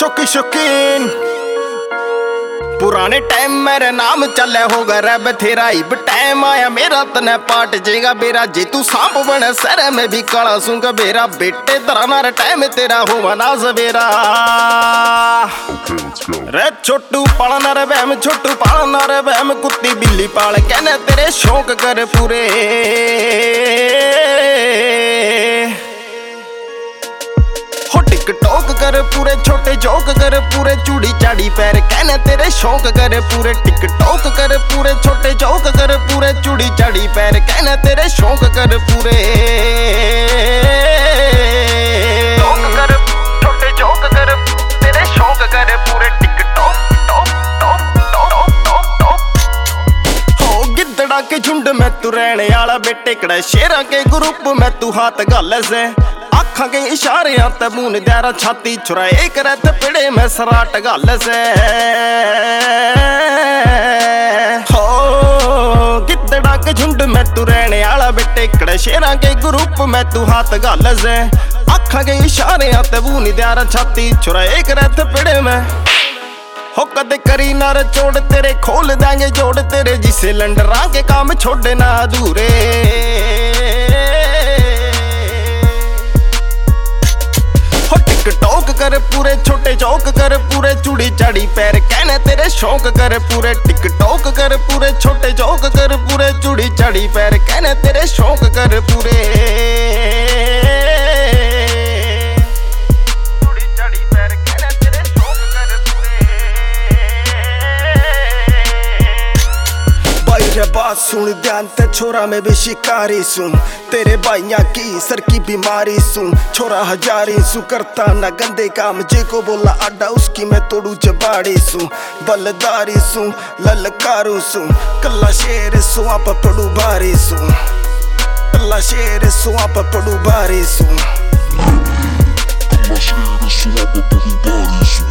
शौकी शौकीन पुराने टाइम मेरे नाम चले होगा रे बथेरा इब टाइम आया मेरा तने पाट जेगा बेरा जे तू सांप बने सर में भी काला सूंगा बेरा बेटे तरह टाइम तेरा हुआ ना सवेरा रे छोटू पालना रे बहम छोटू पालना रे बहम कुत्ती बिल्ली पाल कहने तेरे शौक कर पूरे टिकटॉक कर पूरे छोटे जोक कर पूरे चूड़ी चाड़ी पैर कहने तेरे शौक कर पूरे टिकटॉक कर पूरे छोटे जोक कर पूरे चूड़ी चाड़ी पैर कहने तेरे शौक कर पूरे कर छोटे जोक कर तेरे शौक कर पूरे टिकटॉक हो गिद्धड़ा के झुंड में तू रहने वाला बेटे कड़ा शेरा के ग्रुप में तू हाथ गाल से आखा के इशारे ते मुंह द्यारा छाती छुरा एक रत पिड़े में सराट गाल से हो गिद्धड़ा के झुंड में तू रहने वाला बेटे कड़े शेरा के ग्रुप में तू हाथ गाल से आखा के इशारे ते मुंह द्यारा छाती छुरा एक रत पिड़े में हो कदे करी ना चोड़ तेरे खोल देंगे जोड़ तेरे जिसे लंडरा के काम छोड़े ना अधूरे टिकटॉक कर पूरे छोटे चौक कर पूरे चूड़ी चाड़ी पैर कहने तेरे शौक कर पूरे टिकटॉक कर पूरे छोटे चौक कर पूरे चूड़ी चाड़ी पैर कहने तेरे शौक कर पूरे चूड़ी चाड़ी पैर कहने तेरे शौक कर पूरे भाई रे बात सुन ध्यान ते छोरा में भी शिकारी सुन तेरे भाइया की सर की बीमारी सुन छोरा हजारी सु करता ना गंदे काम जे को बोला आडा उसकी मैं तोड़ू जबाड़ी सु बलदारी सु ललकारू सु कल्ला शेर सु आप पड़ू बारी सु कल्ला शेर सु आप पड़ू बारी सु कल्ला शेर सु आप पड़ू बारी सु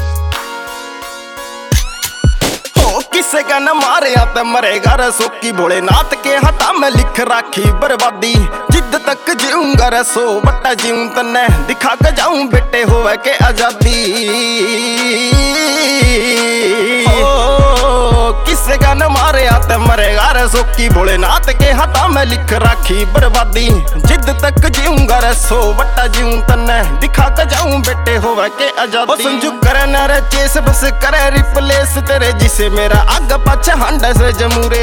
किसे का न मारे आते मरेगा रसो की भोलेनाथ के हाथा में लिख राखी बर्बादी जिद तक जीऊंगा रसो बट्टा जीऊं तन्ने दिखा के जाऊं बेटे होवे के आजादी किसे का न मारे आते मरेगा रसो की भोलेनाथ के हाथा में लिख राखी बर्बादी जिद तक जीऊंगा रसो बट्टा जीऊं तन्ने दिखा के जाऊं बेटे होवे के आजादी संजू करे न रे चेस बस करे रिप्लेस तेरे जिसे मेरा आग पाछे हांडा से जमूरे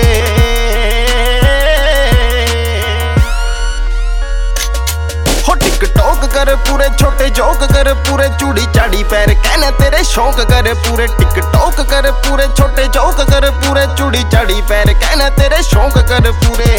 हो टिकटॉक कर पूरे छोटे जोक कर पूरे चूड़ी चाड़ी पैर कहने तेरे शौक कर पूरे टिकटॉक कर पूरे छोटे जोक कर पूरे चूड़ी चाड़ी पैर कहने तेरे शौक कर पूरे